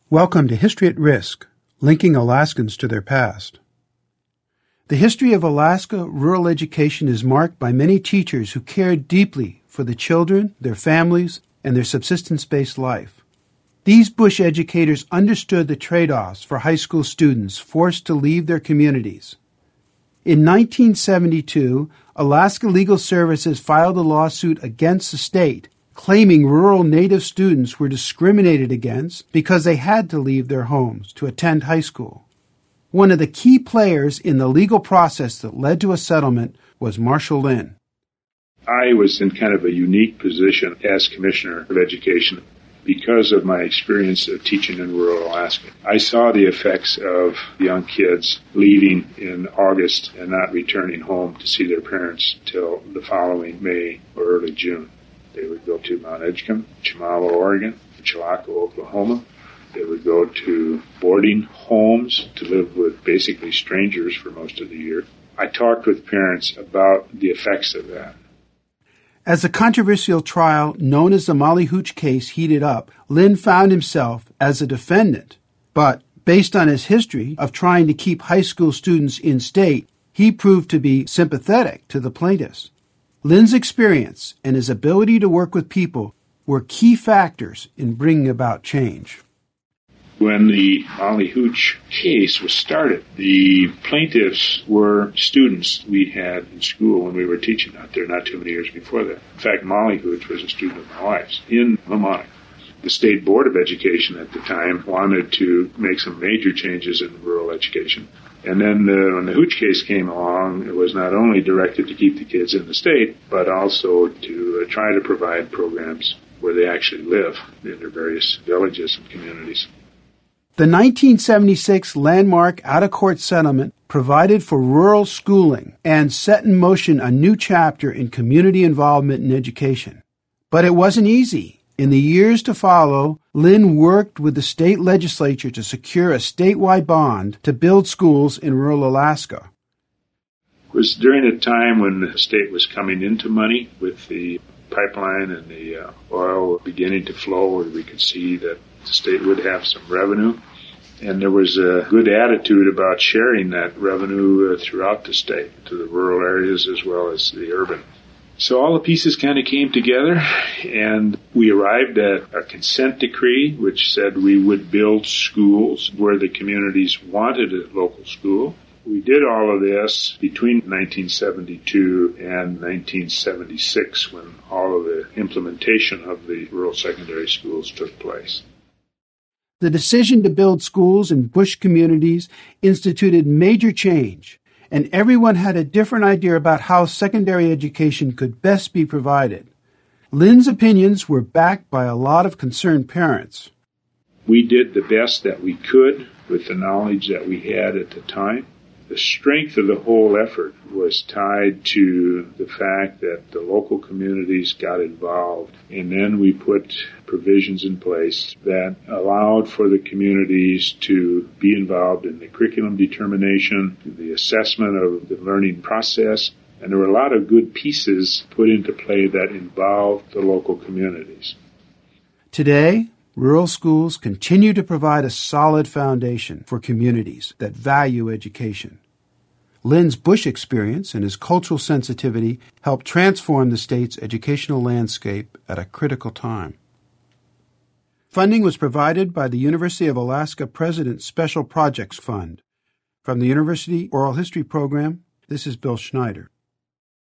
Welcome to History at Risk, linking Alaskans to their past. The history of Alaska rural education is marked by many teachers who cared deeply for the children, their families, and their subsistence-based life. These bush educators understood the trade-offs for high school students forced to leave their communities. In 1972, Alaska Legal Services filed a lawsuit against the state, claiming rural Native students were discriminated against because they had to leave their homes to attend high school. One of the key players in the legal process that led to a settlement was Marshall Lynn. I was in kind of a unique position as Commissioner of Education because of my experience of teaching in rural Alaska. I saw the effects of young kids leaving in August and not returning home to see their parents till the following May or early June. They would go to Mount Edgecombe, Chimalo, Oregon, Chilocco, Oklahoma. They would go to boarding homes to live with basically strangers for most of the year. I talked with parents about the effects of that. As the controversial trial known as the Molly Hooch case heated up, Lynn found himself as a defendant. But based on his history of trying to keep high school students in state, he proved to be sympathetic to the plaintiffs. Lynn's experience and his ability to work with people were key factors in bringing about change. When the Molly Hooch case was started, the plaintiffs were students we had in school when we were teaching out there not too many years before that. In fact, Molly Hooch was a student of my wife's in Mamaroneck. The State Board of Education at the time wanted to make some major changes in rural education. And then when the Hooch case came along, it was not only directed to keep the kids in the state, but also to try to provide programs where they actually live in their various villages and communities. The 1976 landmark out-of-court settlement provided for rural schooling and set in motion a new chapter in community involvement in education. But it wasn't easy. In the years to follow, Lynn worked with the state legislature to secure a statewide bond to build schools in rural Alaska. It was during a time when the state was coming into money with the pipeline and the oil beginning to flow, where we could see that the state would have some revenue. And there was a good attitude about sharing that revenue throughout the state, to the rural areas as well as the urban. So all the pieces kind of came together, and we arrived at a consent decree which said we would build schools where the communities wanted a local school. We did all of this between 1972 and 1976, when all of the implementation of the rural secondary schools took place. The decision to build schools in bush communities instituted major change, and everyone had a different idea about how secondary education could best be provided. Lynn's opinions were backed by a lot of concerned parents. We did the best that we could with the knowledge that we had at the time. The strength of the whole effort was tied to the fact that the local communities got involved, and then we put provisions in place that allowed for the communities to be involved in the curriculum determination, the assessment of the learning process, and there were a lot of good pieces put into play that involved the local communities. Today, rural schools continue to provide a solid foundation for communities that value education. Lynn's bush experience and his cultural sensitivity helped transform the state's educational landscape at a critical time. Funding was provided by the University of Alaska President's Special Projects Fund. From the University Oral History Program, this is Bill Schneider.